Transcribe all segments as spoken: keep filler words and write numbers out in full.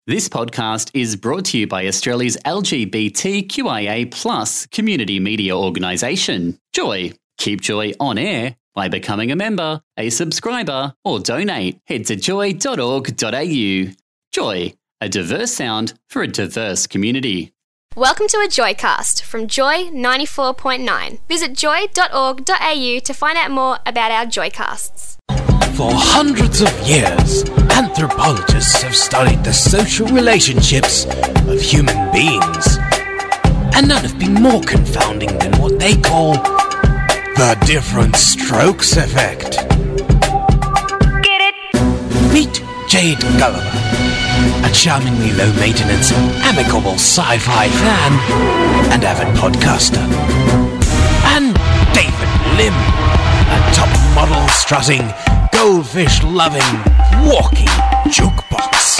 This podcast is brought to you by Australia's L G B T Q I A plus community media organisation, Joy. Keep Joy on air by becoming a member, a subscriber, or donate. Head to joy dot org dot a u. Joy, a diverse sound for a diverse community. Welcome to a Joycast from Joy ninety-four point nine. Visit joy dot org dot a u to find out more about our Joycasts. For hundreds of years, anthropologists have studied the social relationships of human beings, and none have been more confounding than what they call the different strokes effect. Get it? Meet Jade Gulliver, a charmingly low-maintenance, amicable sci-fi fan and avid podcaster, and David Lim, a top-model strutting, goldfish-loving, walking jukebox.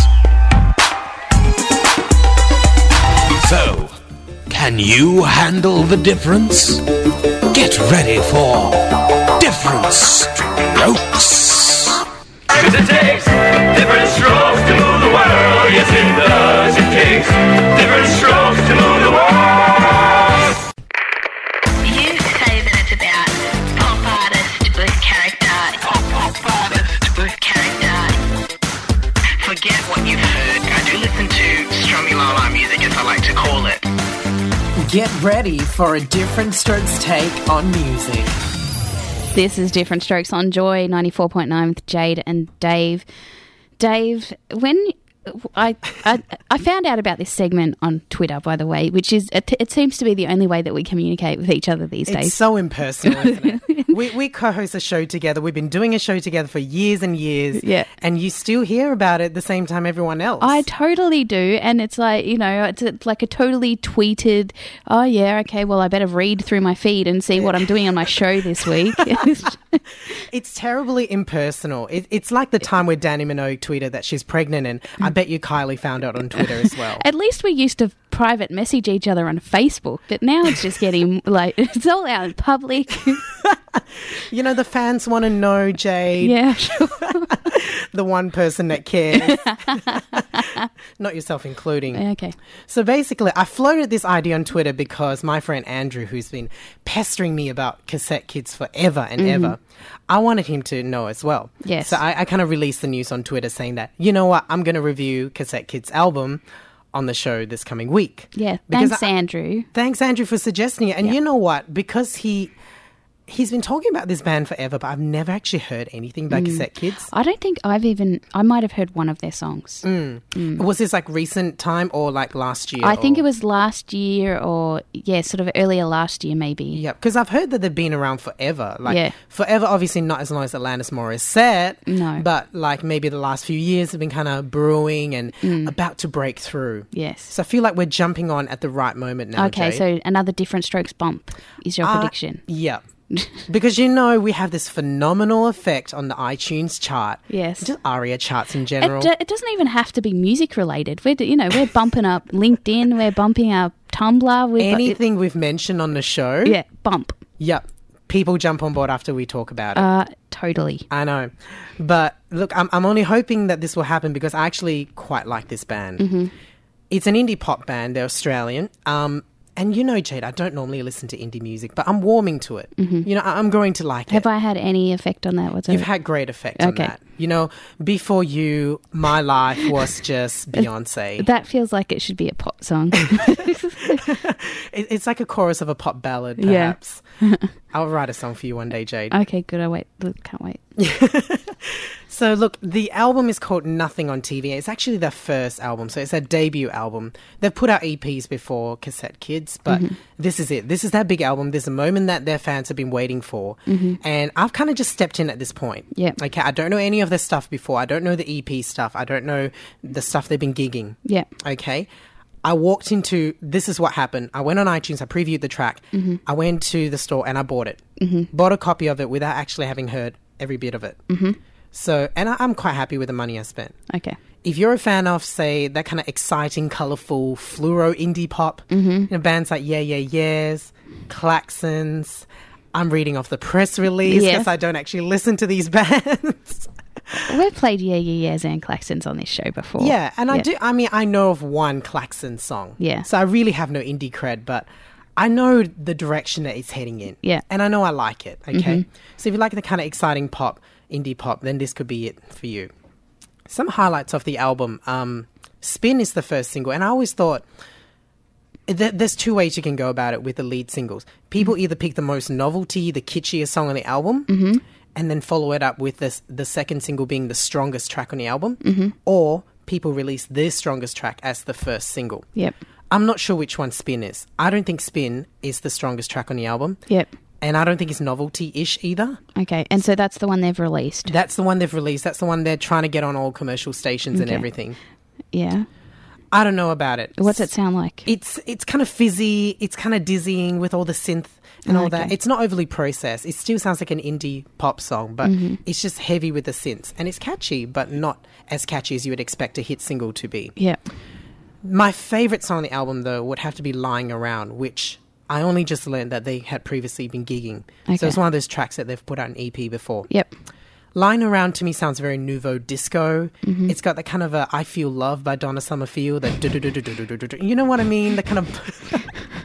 So, can you handle the difference? Get ready for different strokes. Cause it takes different strokes to move the world. Yes, it does. It takes different strokes to move the world. You say that it's about pop artist with character. Pop, pop artist with Character. Forget what you've heard. I do listen to Strumulala music, as I like to call it. Get ready for a Different Strokes take on music. This is Different Strokes on Joy ninety-four point nine with Jade and Dave. Dave, when I, I I found out about this segment on Twitter, by the way, which is it, it seems to be the only way that we communicate with each other these It's days. so impersonal, isn't it? we we co-host a show together. We've been doing a show together for years and years. Yeah. And you still hear about it the same time everyone else. I totally do, and it's like, you know, it's a, like a totally tweeted, oh yeah, okay, well I better read through my feed and see what I'm doing on my show this week. It's terribly impersonal. It, it's like the time where Danny Minogue tweeted that she's pregnant, and I bet you Kylie found out on Twitter as well. At least we used to private message each other on Facebook, but now it's just getting like, it's all out in public. You know, the fans want to know, Jade. Yeah, sure. The one person that cares. Not yourself including. Okay. So basically, I floated this idea on Twitter because my friend Andrew, who's been pestering me about Cassette Kids forever and Mm-hmm. ever, I wanted him to know as well. Yes. So I, I kind of released the news on Twitter saying that, you know what, I'm going to review Cassette Kids' album on the show this coming week. Yeah, Because thanks, I- Andrew. Thanks, Andrew, for suggesting it. And Yeah. you know what? Because he... He's been talking about this band forever, but I've never actually heard anything by Cassette Kids. I don't think I've even, I might have heard one of their songs. Was this like recent time or like last year? I think or- it was last year or, yeah, sort of earlier last year maybe. Yeah, because I've heard that they've been around forever. Like, Yeah. forever, obviously not as long as Alanis Morissette. No. But like maybe the last few years have been kind of brewing and about to break through. Yes. So I feel like we're jumping on at the right moment now, Okay, Jade. so another Different Strokes bump is your Uh, prediction. Yeah. Because, you know, we have this phenomenal effect on the iTunes chart. Yes. Just ARIA charts in It, general. do- it doesn't even have to be music related. We're, you know, we're bumping up LinkedIn, we're bumping up Tumblr. We've got- Anything we've mentioned on the show. yeah, bump. Yep. People jump on board after we talk about it. Uh, totally. I know. But look, I'm, I'm only hoping that this will happen because I actually quite like this band. Mm-hmm. It's an indie pop band. They're Australian. Um, and you know, Jade, I don't normally listen to indie music, but I'm warming to it. You know, I- I'm going to like Mm-hmm. Have it. I had any effect on that whatsoever? You've had great effect on Okay. that. You know, before you, my life was just Beyonce. That feels like it should be a pop song. It, it's like a chorus of a pop ballad, Yeah. perhaps. I'll write a song for you one day, Jade. Okay, good. I wait. Look, can't wait. So look, the album is called Nothing on T V. It's actually their first album, so it's their debut album. They've put out E Ps before, Cassette Kids, but Mm-hmm. this is it. This is their big album. This is a moment that their fans have been waiting for, and I've kind of just stepped in at this point. Mm-hmm. Yeah. Okay, I don't know any of their stuff before. I don't know the E P stuff. I don't know the stuff they've been gigging. Yeah. Okay. I walked into, this is what happened. I went on iTunes, I previewed the track. Mm-hmm. I went to the store and I bought it. Mm-hmm. Bought a copy of it without actually having heard every bit of it. Mm-hmm. So, and I, I'm quite happy with the money I spent. Okay. If you're a fan of, say, that kind of exciting, colourful, fluoro indie pop, Mm-hmm. you know, bands like Yeah Yeah Yeahs, Klaxons, I'm reading off the press release Yeah. because I don't actually listen to these bands. We've played Yeah Yeah Yeahs and Klaxons on this show before. Yeah, and I Yeah. do. I mean, I know of one Klaxon song. Yeah. So I really have no indie cred, but I know the direction that it's heading in. Yeah. And I know I like it. Okay. Mhm. So if you like the kind of exciting pop, indie pop, then this could be it for you. Some highlights of the album. Um, Spin is the first single, and I always thought th- there's two ways you can go about it with the lead singles. People either pick the most novelty, the kitschiest song on the album, Mm-hmm. and then follow it up with this, the second single being the strongest track on the album, Mm-hmm. or people release their strongest track as the first single. Yep. I'm not sure which one Spin is. I don't think Spin is the strongest track on the album. Yep. And I don't think it's novelty-ish either. Okay. And so that's the one they've released. That's the one they've released. That's the one they're trying to get on all commercial stations and Okay. everything. Yeah. I don't know about it. What's it sound like? It's it's kind of fizzy. It's kind of dizzying with all the synth and all that. Okay. It's not overly processed. It still sounds like an indie pop song, but Mm-hmm. it's just heavy with the synths. And it's catchy, but not as catchy as you would expect a hit single to be. Yeah. My favourite song on the album, though, would have to be Lying Around, which I only just learned that they had previously been gigging. Okay. So it's one of those tracks that they've put out an E P before. Yep. Lying Around to me sounds very nouveau disco. Mm-hmm. It's got that kind of a I Feel Love by Donna Summerfield. That du-du-du-du-du-du-du-du. You know what I mean? The kind of...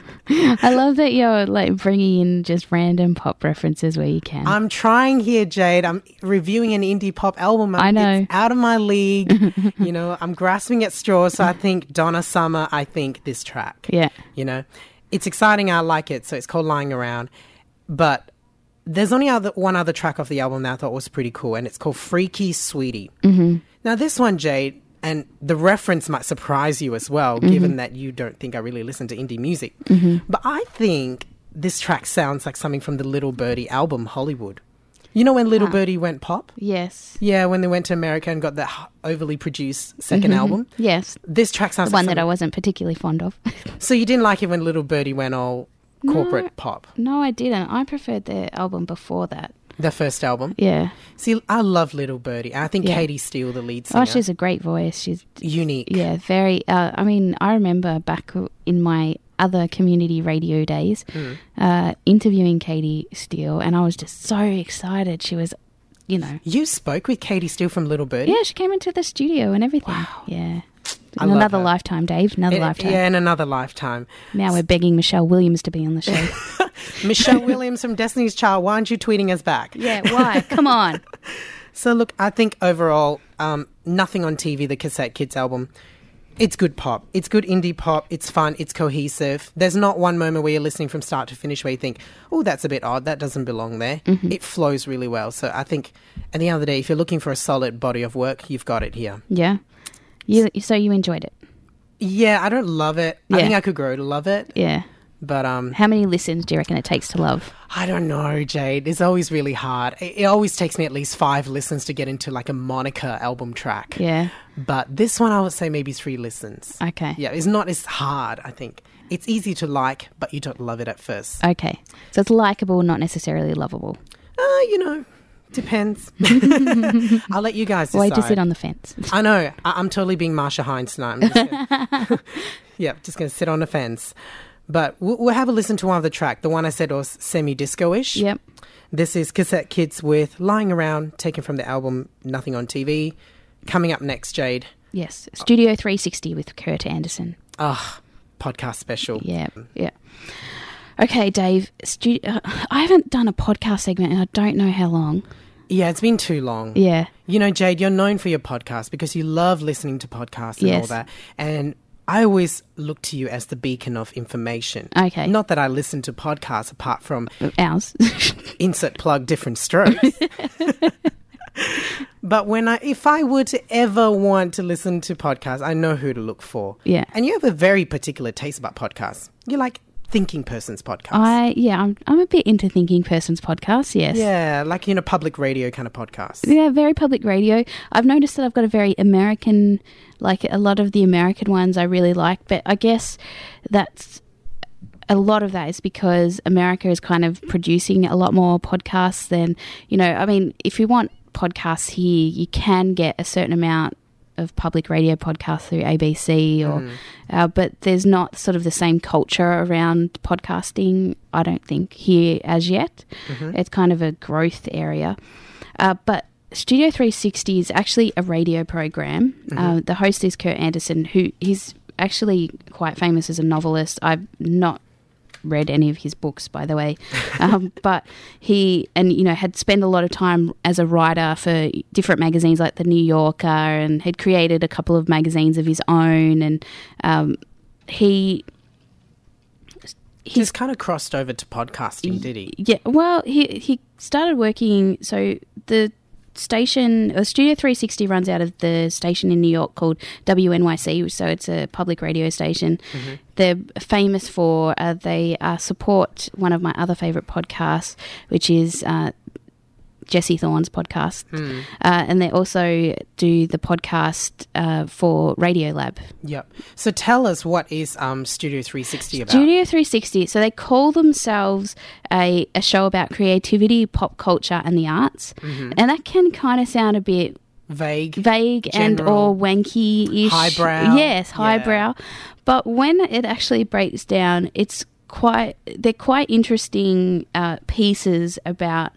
I love that you're like bringing in just random pop references where you can. I'm trying here, Jade. I'm reviewing an indie pop album. I know. It's out of my league. You know, I'm grasping at straws. So I think Donna Summer, I think this track. Yeah. You know, it's exciting. I like it. So it's called Lying Around. But there's only other one other track off the album that I thought was pretty cool, and it's called Freaky Sweetie. Mm-hmm. Now, this one, Jade, and the reference might surprise you as well, Mm-hmm. given that you don't think I really listen to indie music. Mm-hmm. But I think this track sounds like something from the Little Birdie album, Hollywood. You know when Little Ah. Birdie went pop? Yes. Yeah, when they went to America and got that h- overly produced 2nd album. Yes. This track sounds Mm-hmm. The one like that I something- wasn't particularly fond of. So you didn't like it when Little Birdie went all corporate No. pop? No, I didn't. I preferred their album before that. The first album? Yeah. See, I love Little Birdie. I think Yeah. Katie Steele, the lead singer, Oh, she's a great voice. She's unique. yeah, very. Uh, I mean, I remember back in my other community radio days, Mm. uh, interviewing Katie Steele, and I was just so excited. She was, you know, You spoke with Katie Steele from Little Birdie? yeah, she came into the studio and everything. Yeah. I In love another her. lifetime, Dave. Another In- lifetime. Yeah, in another lifetime. Now we're begging Michelle Williams to be on the show. Michelle Williams from Destiny's Child, why aren't you tweeting us back? Yeah, why? Come on. So look, I think overall, um, Nothing on T V, the Cassette Kids album, it's good pop. It's good indie pop. It's fun. It's cohesive. There's not one moment where you're listening from start to finish where you think, oh, that's a bit odd. That doesn't belong there. Mm-hmm. It flows really well. So I think at the end of the day, if you're looking for a solid body of work, you've got it here. Yeah. You. So you enjoyed it. Yeah, I don't love it. I Yeah. think I could grow to love it. Yeah. But um, How many listens do you reckon it takes to love? I don't know, Jade. It's always really hard. It, it always takes me at least five listens to get into like a Monica album track. Yeah. But this one, I would say maybe three listens. Okay. Yeah, it's not as hard, I think. It's easy to like, but you don't love it at first. Okay. So it's likable, not necessarily lovable. Uh, you know, depends. I'll let you guys decide. Way to sit on the fence. I know. I- I'm totally being Marsha Hines tonight. I'm just gonna, yeah, just going to sit on the fence. But we'll, we'll have a listen to one of the track. The one I said was semi-disco-ish. Yep. This is Cassette Kids with Lying Around, taken from the album Nothing on T V. Coming up next, Jade. Yes. Studio three sixty with Kurt Anderson. Ah, podcast special. Yeah. Yeah. Okay, Dave. Stu- uh, I haven't done a podcast segment and I don't know how long. Yeah, it's been too long. Yeah. You know, Jade, you're known for your podcast because you love listening to podcasts and all Yes. that. And I always look to you as the beacon of information. Okay. Not that I listen to podcasts apart from Ours. insert plug different strokes. But when I, if I were to ever want to listen to podcasts, I know who to look for. Yeah. And you have a very particular taste about podcasts. You like thinking person's podcasts. I yeah, I'm I'm a bit into thinking person's podcasts, yes. Yeah, like, you know, public radio kind of podcasts. Yeah, very public radio. I've noticed that I've got a very American, like a lot of the American ones I really like, but I guess that's a lot of that is because America is kind of producing a lot more podcasts than, you know, I mean, if you want podcasts here, you can get a certain amount of public radio podcasts through A B C or Mm. uh, but there's not sort of the same culture around podcasting, I don't think, here as yet. Mm-hmm. It's kind of a growth area. Uh, but Studio three sixty is actually a radio program. Mm-hmm. Uh, the host is Kurt Anderson, who he's actually quite famous as a novelist. I've not read any of his books, by the way, um, but he and you know had spent a lot of time as a writer for different magazines like the New Yorker, and had created a couple of magazines of his own, and um, he he's kind of crossed over to podcasting, did he? Yeah, well, he he started working. So the station, uh, Studio three sixty runs out of the station in New York called W N Y C, so it's a public radio station. Mm-hmm. They're famous for, uh, they uh, support one of my other favourite podcasts, which is uh, Jesse Thorne's podcast. Mm. Uh, and they also do the podcast uh, for Radiolab. Yep. So tell us, what is um, Studio three sixty about? Studio three sixty, so they call themselves a, a show about creativity, pop culture and the arts. Mm-hmm. And that can kind of sound a bit vague, vague and or wanky-ish. Highbrow. Yes, highbrow. Yeah. But when it actually breaks down, it's quite, they're quite interesting uh, pieces about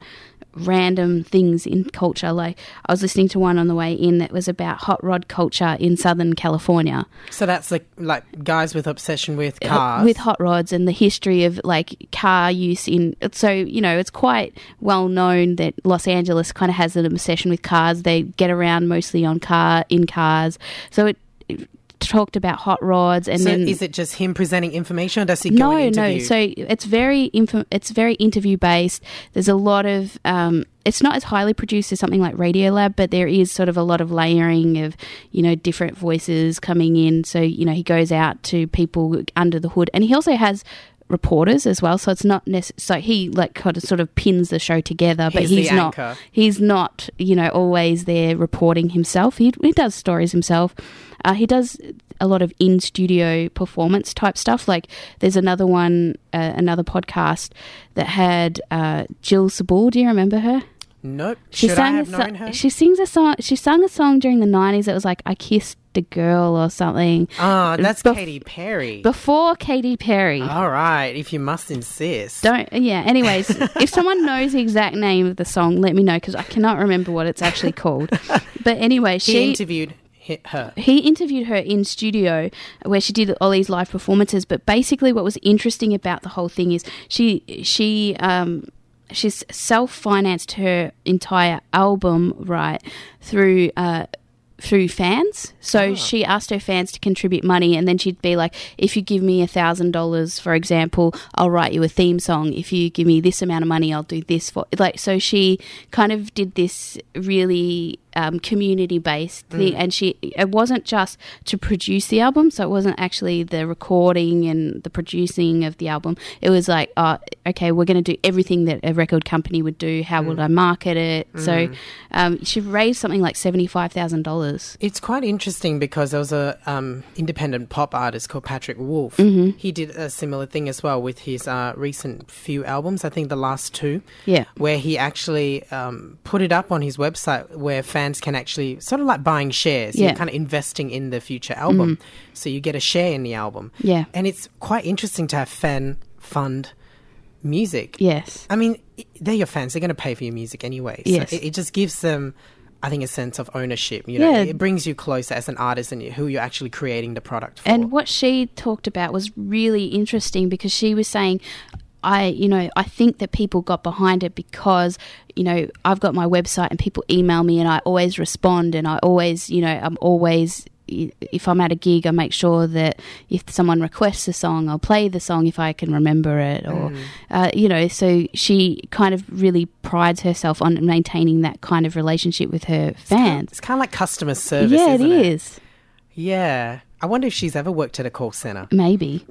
random things in culture. Like, I was listening to one on the way in that was about hot rod culture in Southern California. So that's like like guys with obsession with cars, uh, with hot rods, and the history of like car use in. So you know, it's quite well known that Los Angeles kind of has an obsession with cars. They get around mostly on car in cars. So it, it talked about hot rods, and so then is it just him presenting information, or does he go no and interview? no so it's very info, it's very interview based. There's a lot of um it's not as highly produced as something like Radiolab, but there is sort of a lot of layering of, you know, different voices coming in. So, you know, he goes out to people under the hood, and he also has reporters as well, so it's not necessarily, so he like kind of sort of pins the show together, but he's, he's not anchor. he's not you know always there reporting himself. He, he does stories himself. Uh, he does a lot of in-studio performance type stuff. Like there's another one, uh, another podcast that had uh, Jill Sabul. Do you remember her? Nope. She Should sang I have a known so- her? She sings a song. She sang a song during the nineties that was like "I Kissed a Girl" or something. Ah, that's Bef- Katy Perry. Before Katy Perry. All right, if you must insist. Don't. Yeah. Anyways, if someone knows the exact name of the song, let me know, because I cannot remember what it's actually called. But anyway, he she interviewed hi- her. He interviewed her in studio where she did all these live performances. But basically, what was interesting about the whole thing is she she um. she's self-financed her entire album, right, through uh, through fans. So oh. she asked her fans to contribute money, and then she'd be like, if you give me a thousand dollars, for example, I'll write you a theme song. If you give me this amount of money, I'll do this for like. So she kind of did this really um, community-based thing, mm. and she it wasn't just to produce the album, so it wasn't actually the recording and the producing of the album. It was like, oh, okay, we're going to do everything that a record company would do. How mm. would I market it? Mm. So um, she raised something like seventy-five thousand dollars. It's quite interesting because there was a um, independent pop artist called Patrick Wolf. Mm-hmm. He did a similar thing as well with his uh, recent few albums, I think the last two, yeah, where he actually um, put it up on his website where fans can actually, sort of like buying shares, yeah. you're kind of investing in the future album. Mm. So you get a share in the album. Yeah. And it's quite interesting to have fan fund music. Yes. I mean, they're your fans. They're going to pay for your music anyway. So yes. it, it just gives them, I think, a sense of ownership. You know, yeah. it brings you closer as an artist and who you're actually creating the product for. And what she talked about was really interesting, because she was saying, I, you know, I think that people got behind it because, you know, I've got my website and people email me and I always respond, and I always, you know, I'm always, if I'm at a gig, I make sure that if someone requests a song, I'll play the song if I can remember it, or, mm. uh, you know, so she kind of really prides herself on maintaining that kind of relationship with her fans. It's kind of, it's kind of like customer service, yeah, isn't it it? is. Yeah. I wonder if she's ever worked at a call centre. Maybe.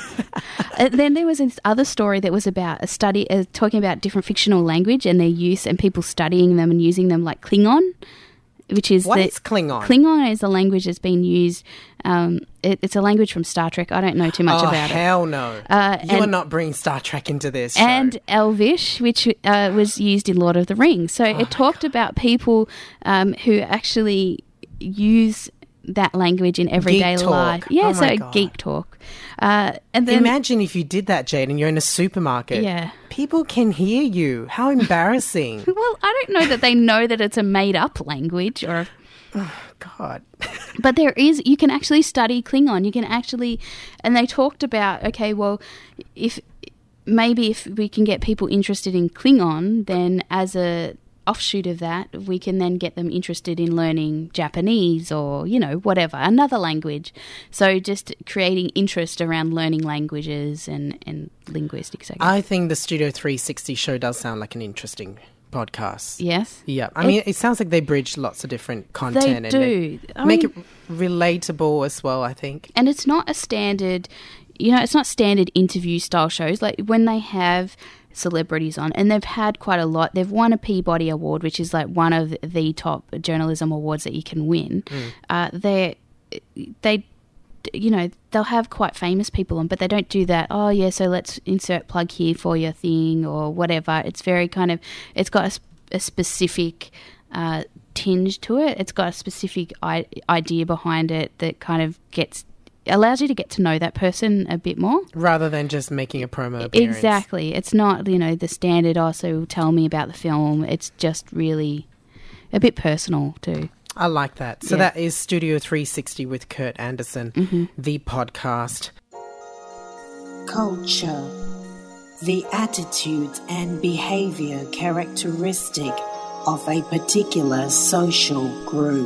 uh, then there was this other story that was about a study, uh, talking about different fictional language and their use, and people studying them and using them, like Klingon, which is... What the, is Klingon? Klingon is a language that's been used... Um, it, it's a language from Star Trek. I don't know too much oh, about it. Oh, hell no. Uh, you and, are not bringing Star Trek into this show. And Elvish, which uh, was used in Lord of the Rings. So oh it talked God. about people um, who actually use... that language in everyday Geek talk. life. Yeah, Oh so my God. geek talk. Uh, and then Imagine if you did that, Jade, and you're in a supermarket. Yeah. People can hear you. How embarrassing. well, I don't know that they know that it's a made up language or. God. But there is, you can actually study Klingon. You can actually, and they talked about, okay, well, if maybe if we can get people interested in Klingon, then as a offshoot of that, we can then get them interested in learning Japanese or, you know, whatever, another language. So just creating interest around learning languages and, and linguistics, I guess. I think the Studio three sixty show does sound like an interesting podcast. Yes. Yeah. I mean, it sounds like they bridge lots of different content. They and do. They I make mean- it relatable as well, I think. And it's not a standard, you know, it's not standard interview style shows. Like when they have celebrities on, and they've had quite a lot. They've won a Peabody Award, which is like one of the top journalism awards that you can win. Mm. Uh, they, they, you know, they'll have quite famous people on, but they don't do that. Oh yeah, so let's insert plug here for your thing or whatever. It's very kind of, it's got a, sp- a specific uh, tinge to it. It's got a specific I- idea behind it that kind of gets allows you to get to know that person a bit more. Rather than just making a promo appearance. Exactly. It's not, you know, the standard, oh, so tell me about the film. It's just really a bit personal too. I like that. So Yeah. that is Studio three sixty with Kurt Anderson, Mm-hmm. the podcast. Culture. The attitude and behavior characteristic of a particular social group.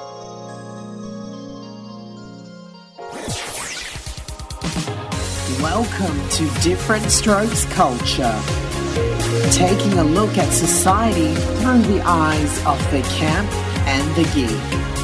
Welcome to Different Strokes Culture. Taking a look at society through the eyes of the camp and the geek.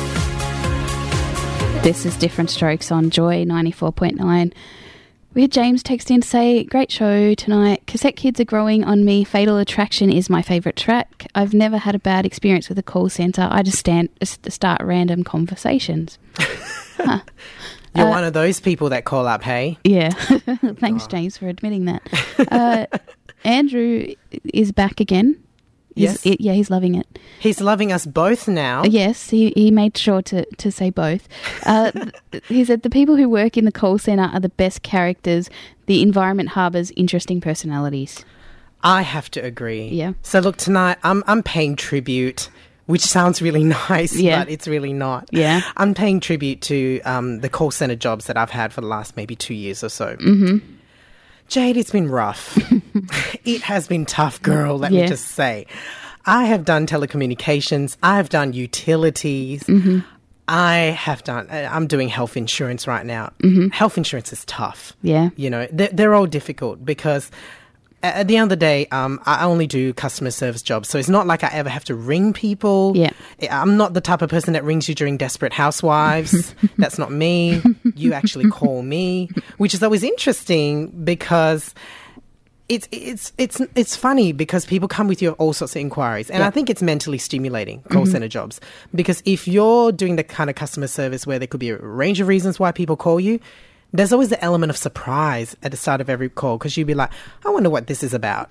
This is Different Strokes on Joy ninety-four point nine. We had James text in to say, great show tonight. Cassette Kids are growing on me. Fatal Attraction is my favourite track. I've never had a bad experience with a call centre. I just stand, just start random conversations. Huh. You're Uh, one of those people that call up, hey? Yeah. Thanks, James, for admitting that. Uh, Andrew is back again. He's, Yes. yeah, he's loving it. He's loving us both now. Yes, he, he made sure to, to say both. Uh, th- he said the people who work in the call centre are the best characters. The environment harbours interesting personalities. I have to agree. Yeah. So look, tonight I'm I'm paying tribute, which sounds really nice, Yeah. but it's really not. Yeah. I'm paying tribute to um, the call centre jobs that I've had for the last maybe two years or so. Mm-hmm. Jade, it's been rough. It has been tough, girl, let Yeah. me just say. I have done telecommunications. I've done utilities. Mm-hmm. I have done, uh, I'm doing health insurance right now. Health insurance is tough. Yeah. You know, they're, they're all difficult because a- at the end of the day, um, I only do customer service jobs. So it's not like I ever have to ring people. Yeah. I'm not the type of person that rings you during Desperate Housewives. That's not me. You actually call me, which is always interesting because it's it's it's it's funny because people come with you all sorts of inquiries, and Yeah. I think it's mentally stimulating, call center jobs, because if you're doing the kind of customer service where there could be a range of reasons why people call you, there's always the element of surprise at the start of every call because you'd be like, I wonder what this is about.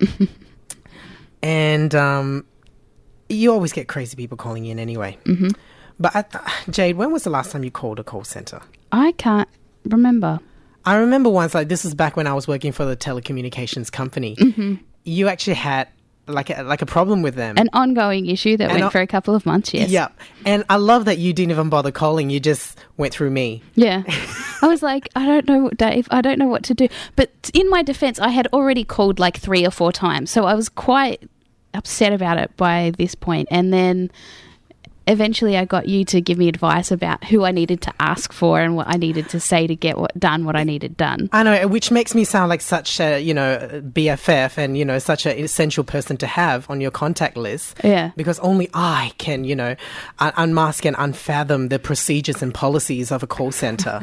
And um, you always get crazy people calling in anyway. Mm-hmm. But I, Jade, when was the last time you called a call center? I can't remember. I remember once, like this was back when I was working for the telecommunications company. Mm-hmm. You actually had like a, like a problem with them. An ongoing issue that And went I- for a couple of months, yes. Yeah. And I love that you didn't even bother calling. You just went through me. Yeah. I was like, I don't know, Dave. I don't know what to do. But in my defense, I had already called like three or four times. So I was quite upset about it by this point. And then eventually I got you to give me advice about who I needed to ask for and what I needed to say to get what done what I needed done. I know, which makes me sound like such a, you know, B F F and, you know, such an essential person to have on your contact list. Yeah. Because only I can, you know, un- unmask and unfathom the procedures and policies of a call center.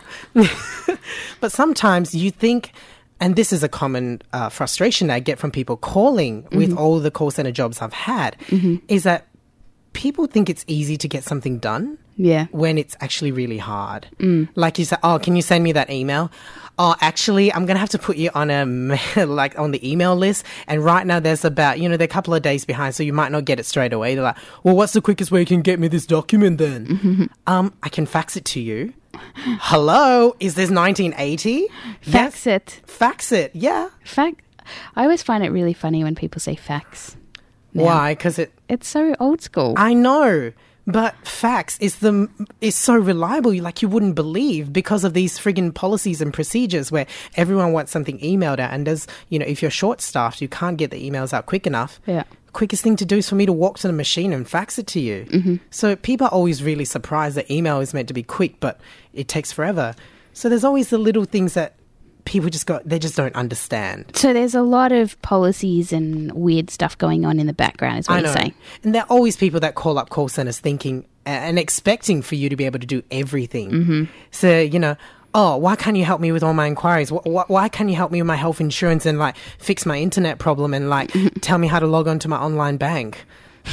But sometimes you think, and this is a common uh, frustration I get from people calling with Mm-hmm. all the call center jobs I've had, is that people think it's easy to get something done. Yeah. when it's actually really hard. Mm. Like you say, oh, can you send me that email? Oh, actually, I'm going to have to put you on a, like on the email list. And right now there's about, you know, they're a couple of days behind, so you might not get it straight away. They're like, well, what's the quickest way you can get me this document then? Mm-hmm. Um, I can fax it to you. Hello? Is this nineteen eighty? Fax yes. it. Fax it, yeah. Fax. I always find it really funny when people say fax. now. Why? Because it... It's so old school. I know. But fax is the is so reliable, like you wouldn't believe, because of these friggin' policies and procedures where everyone wants something emailed out, and there's, you know, if you're short-staffed, you can't get the emails out quick enough. Yeah. Quickest thing to do is for me to walk to the machine and fax it to you. Mm-hmm. So people are always really surprised that email is meant to be quick, but it takes forever. So there's always the little things that people just got, they just don't understand. So there's a lot of policies and weird stuff going on in the background, is what I you're know. saying. And there are always people that call up call centers thinking uh, and expecting for you to be able to do everything. Mm-hmm. So, you know, oh, why can't you help me with all my inquiries? Wh- wh- why can't you help me with my health insurance and like fix my internet problem and like tell me how to log on to my online bank?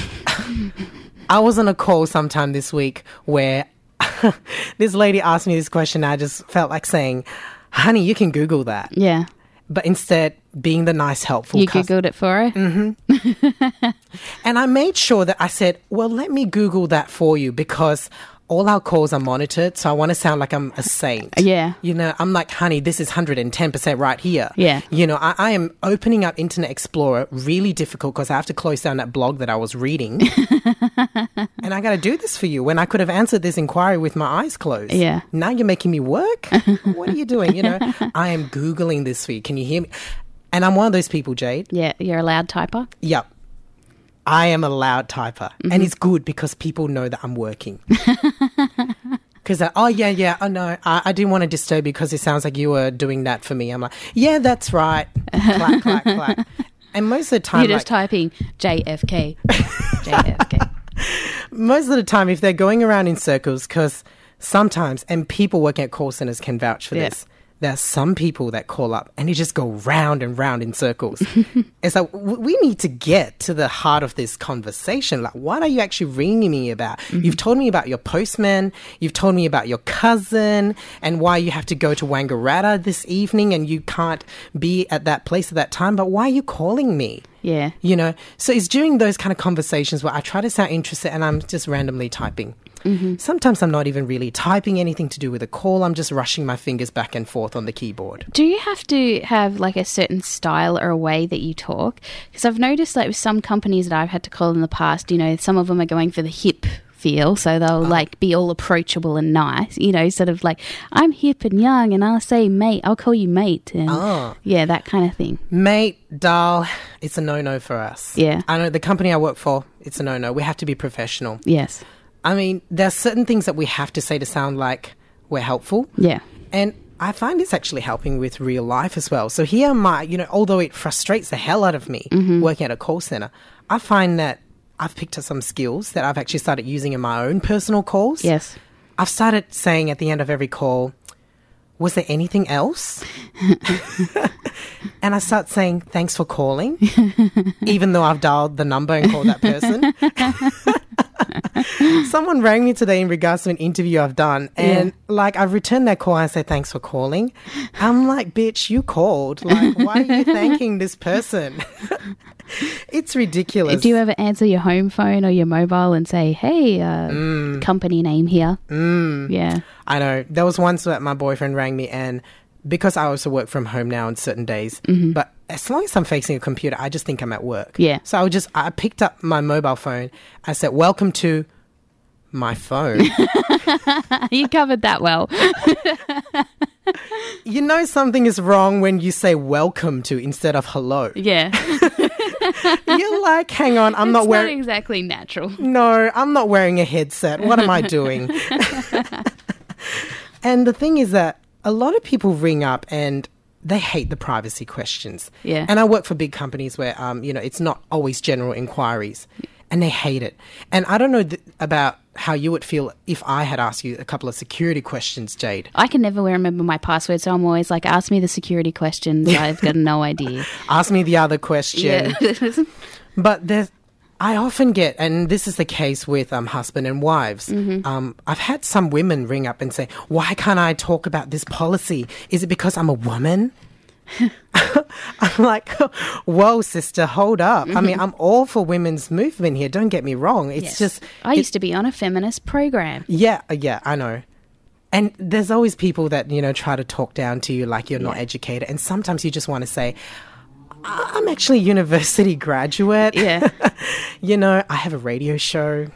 I was on a call sometime this week where this lady asked me this question. And I just felt like saying, honey, you can Google that. Yeah. But instead, being the nice, helpful You customer. Googled it for her? Mm-hmm. And I made sure that I said, well, let me Google that for you, because all our calls are monitored, so I want to sound like I'm a saint. Yeah. You know, I'm like, honey, this is one hundred ten percent right here. Yeah. You know, I, I am opening up Internet Explorer, really difficult because I have to close down that blog that I was reading. And I got to do this for you when I could have answered this inquiry with my eyes closed. Yeah. Now you're making me work? What are you doing? You know, I am Googling this for you. Can you hear me? And I'm one of those people, Jade. Yeah, you're a loud typer? Yep. I am a loud typer. Mm-hmm. And it's good because people know that I'm working. Because, oh, yeah, yeah, oh, no, I, I didn't want to disturb you because it sounds like you were doing that for me. I'm like, yeah, that's right. Clack, clack, clack. And most of the time... You're just like, typing J F K. J F K. Most of the time, if they're going around in circles, because sometimes, and people working at call centers can vouch for Yeah. this, there are some people that call up and you just go round and round in circles. It's like, w- we need to get to the heart of this conversation. Like, what are you actually ringing me about? Mm-hmm. You've told me about your postman. You've told me about your cousin and why you have to go to Wangaratta this evening and you can't be at that place at that time. But why are you calling me? Yeah. You know, so it's during those kind of conversations where I try to sound interested and I'm just randomly typing. Mm-hmm. Sometimes I'm not even really typing anything to do with a call. I'm just rushing my fingers back and forth on the keyboard. Do you have to have like a certain style or a way that you talk? Because I've noticed like with some companies that I've had to call in the past, you know, some of them are going for the hip feel, so they'll oh. like be all approachable and nice, you know, sort of like, I'm hip and young and I'll say mate, I'll call you mate, and oh. yeah, that kind of thing. Mate, doll, it's a no-no for us. Yeah. I know the company I work for, it's a no-no. We have to be professional. Yes. I mean, there's certain things that we have to say to sound like we're helpful. Yeah. And I find it's actually helping with real life as well. So here my, you know, although it frustrates the hell out of me mm-hmm. working at a call center, I find that I've picked up some skills that I've actually started using in my own personal calls. Yes. I've started saying at the end of every call, was there anything else? And I start saying, thanks for calling, even though I've dialed the number and called that person. Someone rang me today in regards to an interview I've done, and yeah. like I've returned their call and I said, thanks for calling. I'm like, bitch, you called. Like, why are you thanking this person? It's ridiculous. Do you ever answer your home phone or your mobile and say, hey, uh, mm. company name here? Mm. Yeah. I know. There was once that my boyfriend rang me, and because I also work from home now on certain days, mm-hmm. but as long as I'm facing a computer, I just think I'm at work. Yeah. So I would just, I picked up my mobile phone. I said, welcome to my phone. You covered that well. You know something is wrong when you say welcome to instead of hello. Yeah. You're like, hang on, I'm it's not wearing... It's not exactly natural. No, I'm not wearing a headset. What am I doing? And the thing is that a lot of people ring up and they hate the privacy questions. Yeah. And I work for big companies where, um, you know, it's not always general inquiries. And they hate it. And I don't know th- about how you would feel if I had asked you a couple of security questions, Jade. I can never remember my password, so I'm always like, ask me the security questions. I've got no idea. Ask me the other question. Yeah. But there's, I often get, and this is the case with um, husband and wives, Mm-hmm. um, I've had some women ring up and say, why can't I talk about this policy? Is it because I'm a woman? I'm like, whoa, sister, hold up. I mean, I'm all for women's movement here. Don't get me wrong. It's Yes. just... I it- used to be on a feminist program. Yeah, uh, yeah, I know. And there's always people that, you know, try to talk down to you like you're not Yeah. educated. And sometimes you just want to say, "I- I'm actually a university graduate. Yeah. You know, I have a radio show.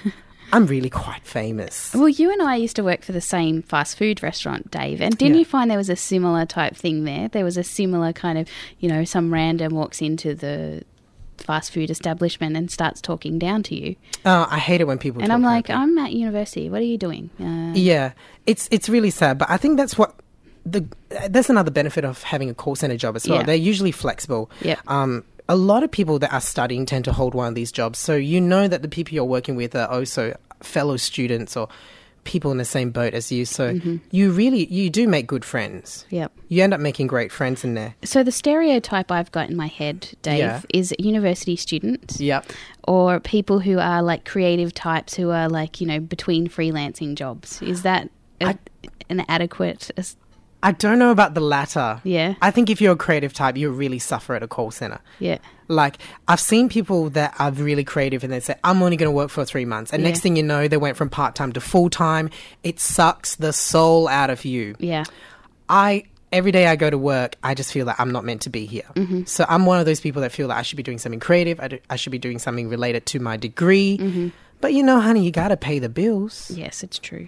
I'm really quite famous. Well, you and I used to work for the same fast food restaurant, Dave, and didn't Yeah. you find there was a similar type thing there? There was a similar kind of, you know, some random walks into the fast food establishment and starts talking down to you. Oh, I hate it when people And talk I'm like like, that. I'm at university. What are you doing? Uh, Yeah, it's it's really sad, but I think that's what the that's another benefit of having a call center job as well. Yeah. They're usually flexible. Yep. Um, a lot of people that are studying tend to hold one of these jobs, so you know that the people you're working with are also fellow students or people in the same boat as you. So Mm-hmm. you really you do make good friends. Yep. You end up making great friends in there. So the stereotype I've got in my head, Dave, Yeah. is university students Yep. or people who are like creative types who are like, you know, between freelancing jobs. Is that a, I- an adequate... as- I don't know about the latter. Yeah. I think if you're a creative type, you really suffer at a call center. Yeah. Like, I've seen people that are really creative and they say, I'm only going to work for three months. And Yeah. next thing you know, they went from part-time to full-time. It sucks the soul out of you. Yeah. I, every day I go to work, I just feel that I'm not meant to be here. Mm-hmm. So I'm one of those people that feel that I should be doing something creative. I, do, I should be doing something related to my degree. Mm-hmm. But you know, honey, you got to pay the bills. Yes, it's true.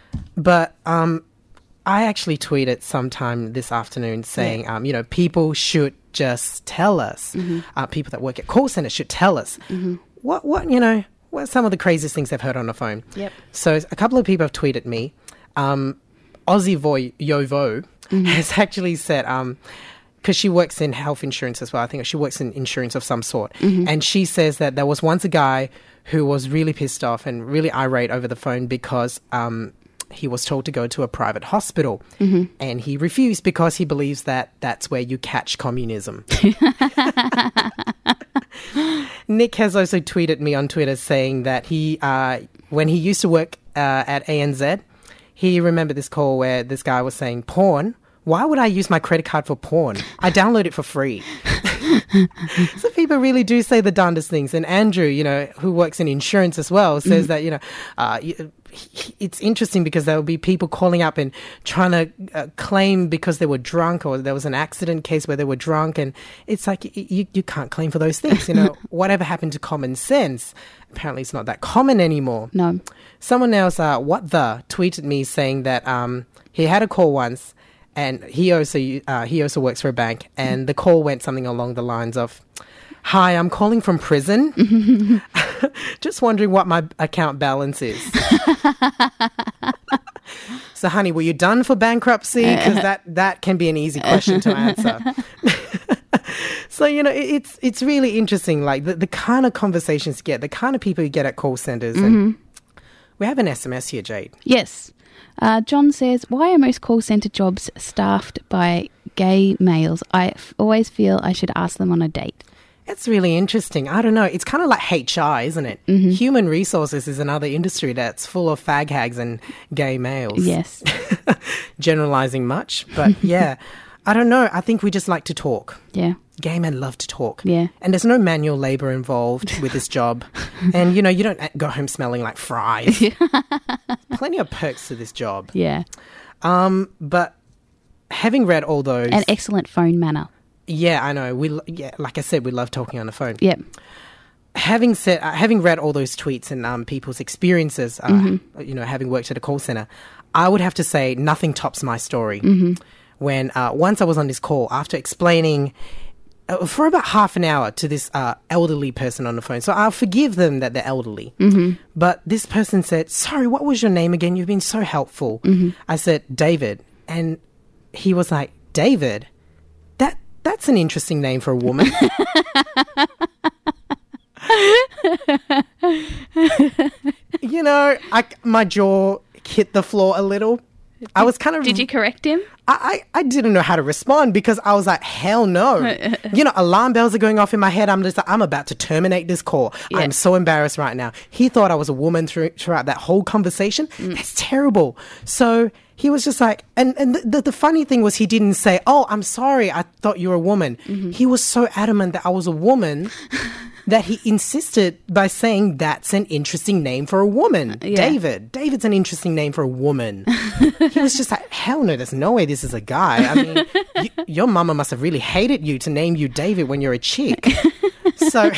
But um, I actually tweeted sometime this afternoon saying, um, you know, people should just tell us. Mm-hmm. Uh, people that work at call centers should tell us what, what you know, what are some of the craziest things they've heard on the phone. Yep. So a couple of people have tweeted me. Um, Aussie Voy Yovo has actually said, um, because she works in health insurance as well. I think she works in insurance of some sort. And she says that there was once a guy who was really pissed off and really irate over the phone because um, he was told to go to a private hospital. And he refused because he believes that that's where you catch communism. Nick has also tweeted me on Twitter saying that he, uh, when he used to work uh, at A N Z, he remembered this call where this guy was saying, porn? Why would I use my credit card for porn? I download it for free. So people really do say the darndest things. And Andrew, you know, who works in insurance as well, says that, you know, uh, y- he- it's interesting because there will be people calling up and trying to uh, claim because they were drunk or there was an accident case where they were drunk. And it's like, y- you, you can't claim for those things. You know, whatever happened to common sense? Apparently it's not that common anymore. No. Someone else, uh, what the, tweeted me saying that um, he had a call once and he also uh, he also works for a bank, and the call went something along the lines of, hi, I'm calling from prison. Just wondering what my account balance is. So, honey, were you done for bankruptcy? Because that, that can be an easy question to answer. So, you know, it, it's it's really interesting, like the, the kind of conversations you get, the kind of people you get at call centers. And we have an S M S here, Jade. Yes. Uh, John says, why are most call centre jobs staffed by gay males? I f- always feel I should ask them on a date. It's really interesting. I don't know. It's kind of like H R, isn't it? Mm-hmm. Human resources is another industry that's full of fag hags and gay males. Yes. Generalizing much, but yeah. I don't know. I think we just like to talk. Yeah. Gay men love to talk. Yeah. And there's no manual labor involved with this job. And, you know, you don't go home smelling like fries. Plenty of perks to this job. Yeah. Um, but having read all those... An excellent phone manner. Yeah, I know. We, yeah, like I said, we love talking on the phone. Yep. Having said, uh, having read all those tweets and um, people's experiences, uh, Mm-hmm. you know, having worked at a call center, I would have to say nothing tops my story. Mm-hmm. When uh, once I was on this call, after explaining uh, for about half an hour to this uh, elderly person on the phone, so I'll forgive them that they're elderly. Mm-hmm. But this person said, "Sorry, what was your name again? You've been so helpful." Mm-hmm. I said, "David," and he was like, "David? That that's an interesting name for a woman." You know, I, my jaw hit the floor a little I was kind of... Did you correct him? I, I, I didn't know how to respond because I was like, hell no. You know, alarm bells are going off in my head. I'm just like, I'm about to terminate this call. Yeah. I'm so embarrassed right now. He thought I was a woman through, throughout that whole conversation. Mm. That's terrible. So he was just like, and, and the, the, the funny thing was he didn't say, oh, I'm sorry, I thought you were a woman. Mm-hmm. He was so adamant that I was a woman that he insisted by saying that's an interesting name for a woman. Yeah. David. David's an interesting name for a woman. He was just like, hell no, there's no way this is a guy. I mean, y- your mama must have really hated you to name you David when you're a chick. So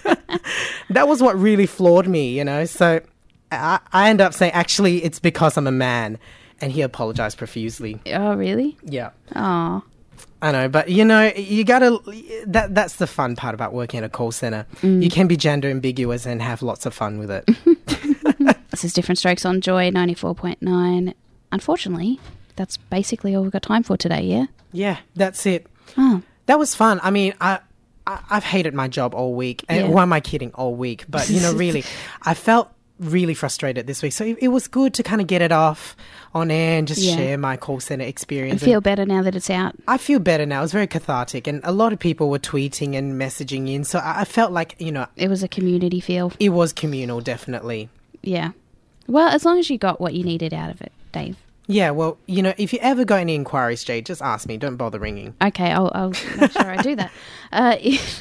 that was what really floored me, you know. So I, I end up saying, actually, it's because I'm a man. And he apologized profusely. Oh, really? Yeah. Oh. I know, but you know, you gotta, that that's the fun part about working at a call center. Mm. You can be gender ambiguous and have lots of fun with it. This is Different Strokes on Joy ninety-four point nine. Unfortunately, that's basically all we've got time for today, yeah? Yeah, that's it. Oh. That was fun. I mean, I, I, I've hated my job all week. And Yeah. why am I kidding? All week. But, you know, really, I felt really frustrated this week. So it, it was good to kind of get it off on air and just Yeah. share my call center experience. And feel better now that it's out. I feel better now. It was very cathartic. And a lot of people were tweeting and messaging in. So I, I felt like, you know, It was a community feel. it was communal, definitely. Yeah. Well, as long as you got what you needed out of it, Dave. Yeah, well, you know, if you ever got any inquiries, Jade, just ask me. Don't bother ringing. Okay, I'll, I'll make sure I do that. Uh, if,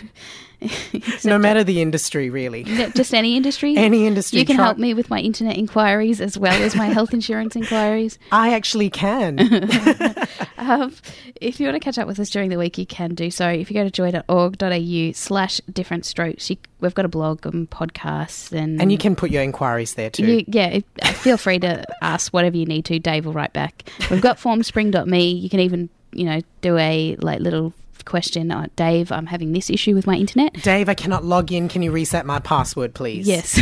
No matter the industry, really. Yeah, just any industry? Any industry. You can Try- help me with my internet inquiries as well as my health insurance inquiries. I actually can. Um, if you want to catch up with us during the week, you can do so. If you go to joy.org.au slash different strokes, you, we've got a blog and podcasts. And, And you can put your inquiries there too. You, yeah, it- uh, feel free to ask whatever you need to. Dave will write back. We've got formspring dot me. You can even, you know, do a like little question. Uh, Dave, I'm having this issue with my internet. Dave, I cannot log in. Can you reset my password, please? Yes.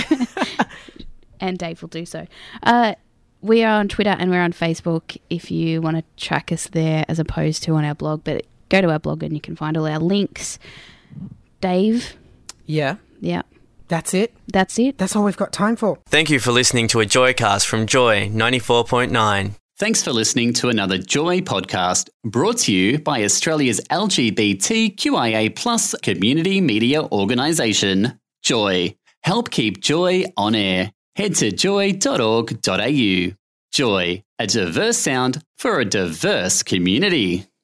And Dave will do so. Uh, we are on Twitter and we're on Facebook if you want to track us there as opposed to on our blog. But go to our blog and you can find all our links. Dave? Yeah. Yeah. That's it. That's it. That's all we've got time for. Thank you for listening to a Joycast from Joy ninety-four point nine. Thanks for listening to another Joy podcast brought to you by Australia's L G B T Q I A plus community media organisation, Joy. Help keep Joy on air. Head to joy dot org dot a u. Joy, a diverse sound for a diverse community.